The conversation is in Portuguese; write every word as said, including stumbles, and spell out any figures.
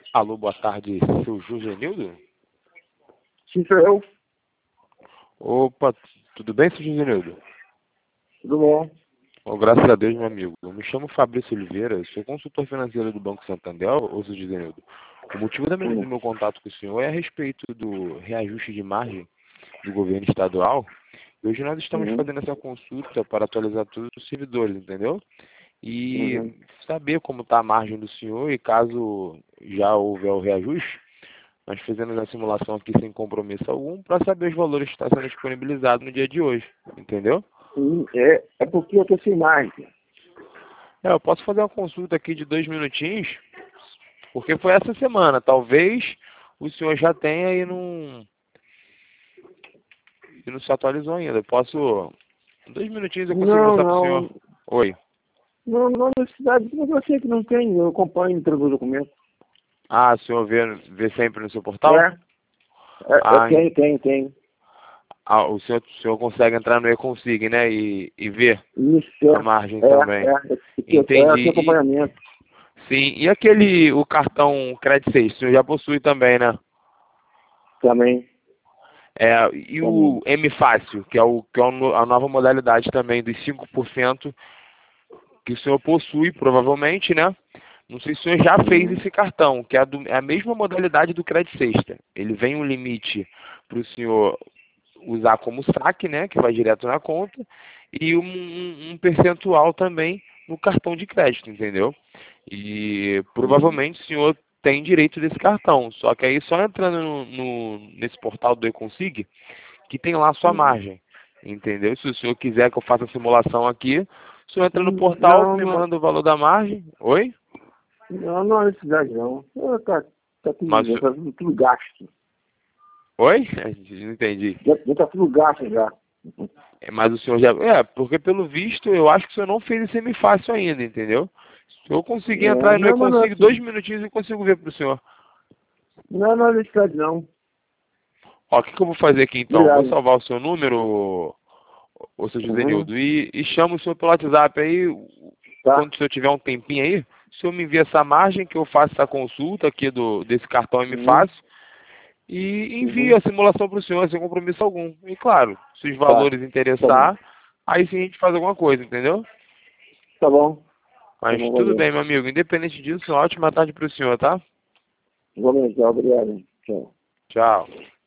Alô, boa tarde, seu Josenildo? Sim, sou eu. Opa, tudo bem, seu Josenildo? Tudo bom? Oh, graças a Deus, meu amigo. Eu me chamo Fabrício Oliveira, sou consultor financeiro do Banco Santander, ô seu Josenildo. O motivo da minha- do Sim. meu contato com o senhor é a respeito do reajuste de margem do governo estadual. E hoje nós estamos Uhum. fazendo essa consulta para atualizar todos os servidores, entendeu? Uhum. E saber como está a margem do senhor e caso já houver o reajuste, nós fizemos a simulação aqui sem compromisso algum para saber os valores que estão sendo disponibilizados no dia de hoje, entendeu? Sim, é, é porque eu tô sem margem. É, eu posso fazer uma consulta aqui de dois minutinhos, porque foi essa semana. Talvez o senhor já tenha e não, e não se atualizou ainda. Eu posso, em dois minutinhos eu consigo Não, mostrar para o senhor. não. Oi. Não, não necessidade, mas eu sei que não tem, eu acompanho todos os documentos. Ah, o senhor vê, vê sempre no seu portal? É, é, é Ah, tem, tem, tem. ah, o senhor, o senhor consegue entrar no e-consig, né? E, e ver Isso, a margem é, é, também. é, é, é, é, tem Entendi. acompanhamento Sim, e aquele, o cartão Credit seis, o senhor já possui também, né? também, É, e o também. M Fácil, que é, o, que é o no- a nova modalidade também dos cinco por cento que o senhor possui, provavelmente, né? Não sei se o senhor já fez Uhum. esse cartão, que é a, do- é a mesma modalidade do Credit Sexta. Ele vem um limite para o senhor usar como saque, né? Que vai direto na conta, e um, um um percentual também no cartão de crédito, entendeu? E Uhum. provavelmente o senhor tem direito desse cartão. Só que aí só entrando no, no- nesse portal do eConsig, que tem lá a sua Uhum. margem. Entendeu? Se o senhor quiser que eu faça a simulação aqui, o senhor entra no Hum, portal, Não, me não, manda o valor da margem. Oi? não, não há necessidade não. É, tá, tá Mas, tudo, tá tudo, tudo gasto. oi? Não entendi. Já, já tá tudo gasto já. É, mas o senhor já. É, porque pelo visto eu acho que o senhor não fez esse semi-fácil ainda, entendeu? Se eu conseguir É, entrar no não, eu mas não é consigo dois assim. minutinhos e consigo ver pro senhor. Não, não há necessidade não. Ó, o que, que eu vou fazer aqui então? Eu vou Obrigado. salvar o seu número, ô seu Uhum. Josenildo, e, e chamo o senhor pelo WhatsApp aí, Tá, quando o senhor tiver um tempinho aí, o senhor me envia essa margem que eu faço essa consulta aqui do, desse cartão M uhum. Fácil e envio Uhum. a simulação para o senhor sem compromisso algum. E claro, se os Tá, valores tá bom. interessar, aí sim a gente faz alguma coisa, entendeu? Tá bom. Tá Mas bom, tudo valeu. bem, meu amigo. Independente disso, uma ótima tarde para o senhor, tá? Igualmente, tchau, obrigado. Tchau. Tchau.